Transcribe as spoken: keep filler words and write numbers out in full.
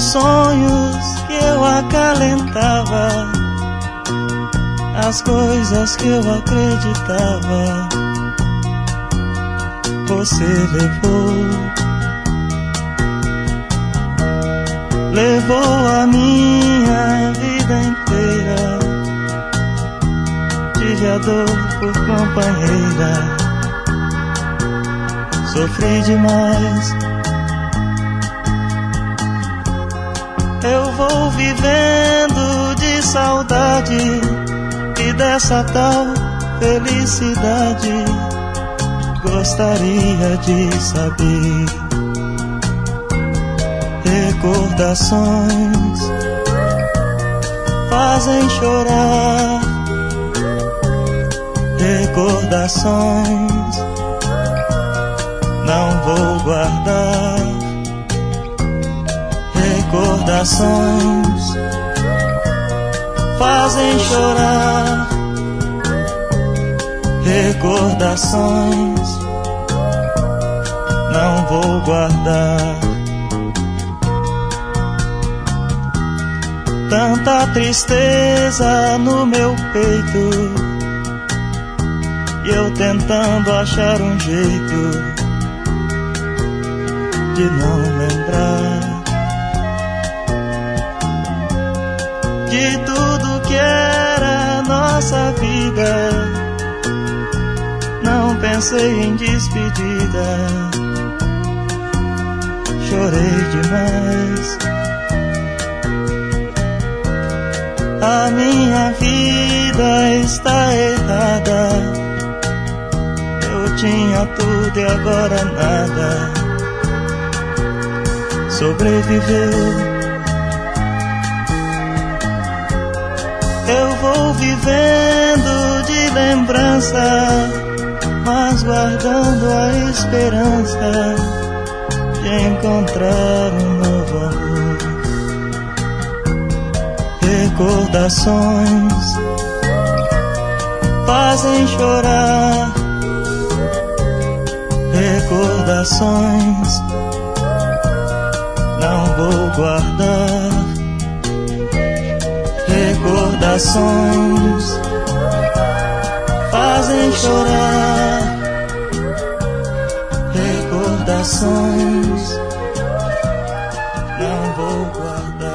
os sonhos que eu acalentava, as coisas que eu acreditava, você levou. Levou a minha vida inteira. Tive a dor por companheira. Sofri demais. Eu vou vivendo de saudade e dessa tal felicidade. Gostaria de saber. Recordações fazem chorar. Recordações não vou guardar. Recordações fazem chorar. Recordações não vou guardar. Tanta tristeza no meu peito e eu tentando achar um jeito de não lembrar de tudo que era nossa vida. Não pensei em despedida, chorei demais. A minha vida está errada. Eu tinha tudo e agora nada. Sobreviveu. Eu vou vivendo de lembrança, mas guardando a esperança de encontrar um novo amor. Recordações fazem chorar. Recordações não vou guardar. Recordações fazem chorar. Recordações não vou guardar.